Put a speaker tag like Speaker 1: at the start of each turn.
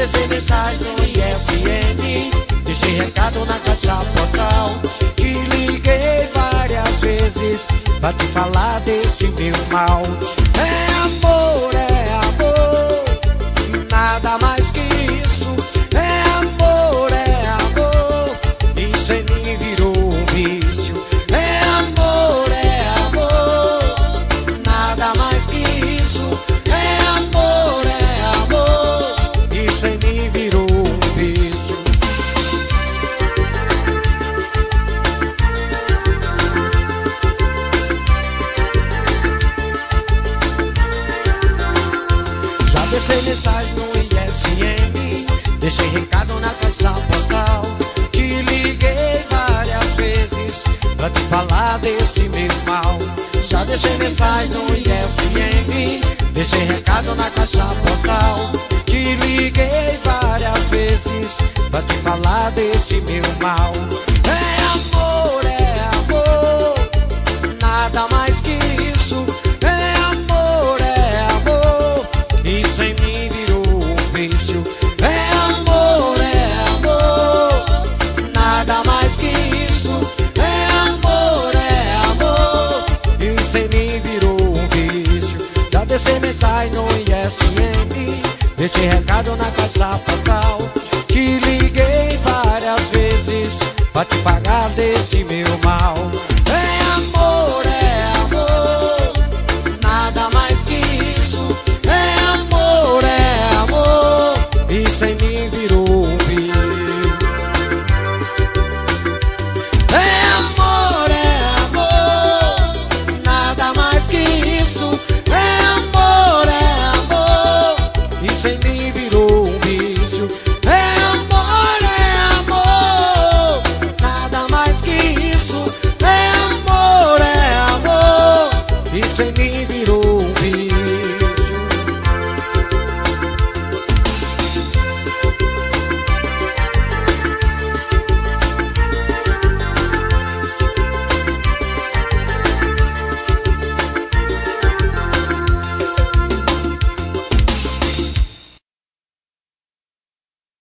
Speaker 1: deixei mensagem no ISM, deixei recado na caixa postal. Te liguei várias vezes pra te falar desse meu mal. É amor, nada mais que isso. É amor, isso em mim virou um vício. É amor, nada mais que isso. É amor, isso em mim virou um vício. Já deixei mensagem no ISM, deixei recado na caixa postal. Te liguei várias vezes pra te falar desse meu mal. Já deixei mensagem no ISM, deixei recado na caixa postal. Te liguei várias vezes pra te falar desse meu mal. É amor, nada mais que isso. É amor, isso em mim virou um vício. É amor, nada mais que isso. É amor, isso em mim virou um vício. Já deixei mensagem no ISM, deixei recado na caixa postal. Te liguei várias vezes pra te pagar desse meu mal. É amor, nada mais que isso. É amor, isso em mim virou um vício. É amor, nada mais que isso. É amor, isso em mim virou um vício.